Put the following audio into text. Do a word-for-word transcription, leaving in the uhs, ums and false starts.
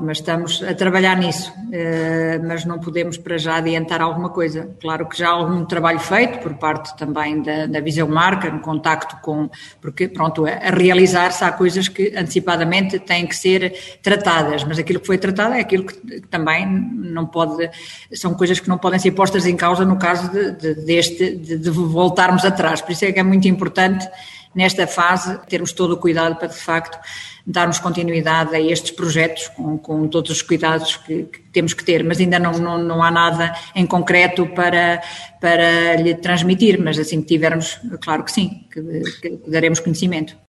mas estamos a trabalhar nisso, mas não podemos para já adiantar alguma coisa. Claro que já há algum trabalho feito por parte também da, da Viseu Marca, no contacto com, porque pronto, a realizar-se há coisas que antecipadamente têm que ser tratadas, mas aquilo que foi tratado é aquilo que também não pode, são coisas que não podem ser postas em causa no caso de, de, deste, de, de voltarmos atrás, por isso é que é muito importante nesta fase termos todo o cuidado para de facto darmos continuidade a estes projetos com, com todos os cuidados que, que temos que ter, mas ainda não, não, não há nada em concreto para, para lhe transmitir, mas assim que tivermos, claro que sim, que, que daremos conhecimento.